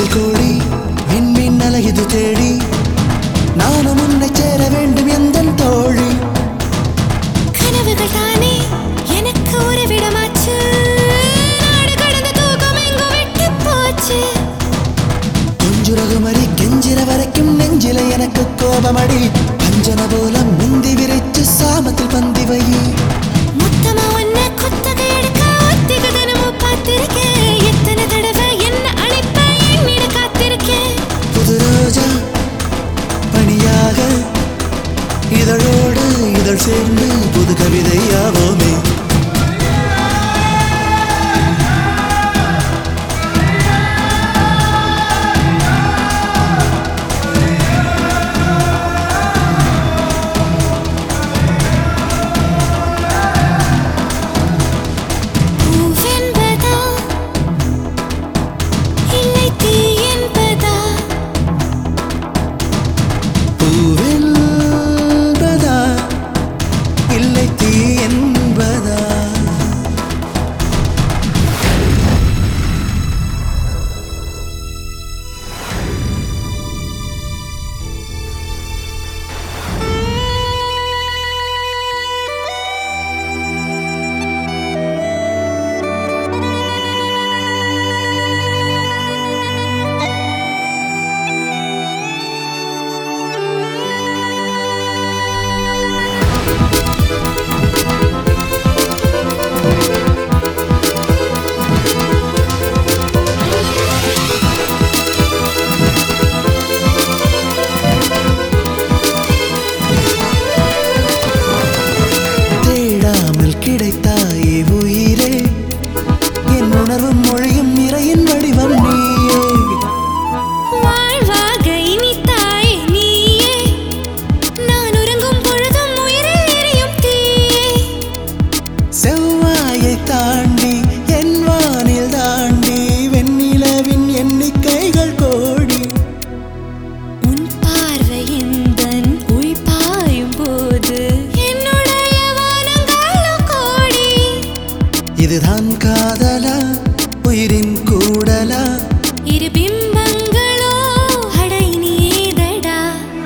கோடி விண்மீன் அழகிது தேடி நானும் உன்னை சேர வேண்டும் எந்தன் தோழி. கனவுகள் தானே எனக்கு ஒரு விடமாச்சு, நாடு கடந்த தூக்கம் எங்கு விட்டு போச்சு. கொஞ்சுரகுமரி கெஞ்சிற வரைக்கும் நெஞ்சில எனக்கு கோபமடி, பஞ்சன போல முந்தி விரைச்சு சாமத்தில் பந்தி வை. மொத்தமா ஒன்ன கொத்தகை எடுக்க ஒத்திக தினமும் பார்த்திருக்கேன், எத்தனை தடவை என்ன அழைப்ப எண்ணிட காத்திருக்கேன். புது ரோஜா பணியாக இதழோடு இதழ் சேர்ந்து புது கவிதையாவோமே. கிடைத்தாயே உயிரே, என் உணர்வும் மொழியும் நிறையின் வடிவம் நீயே. வாழ்வாக இனித்தாயே நீயே, நான் உறங்கும் பொழுதும் உயிரில் எரியும் தீயே. செவ்வாயை தாண்டி என் வானில் தாண்டி வெண்ணிலவின் எண்ணிக்கைகள் கோடி. உன் பார்வை எந்தன் உள் பாயும் போது இதுதான் காதலா உயிரின் கூடலா, இரு பிம்பங்களோ அடை நீதடா.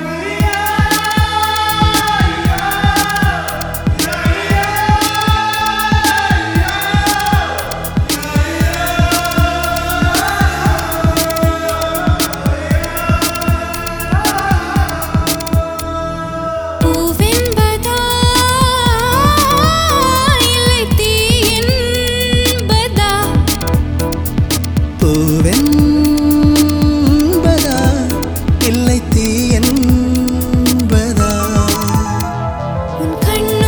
பூவென்பதா இல்லை தீ என்பதா, பூவென்பதா இல்லை தீ என்பதா. உன் கண்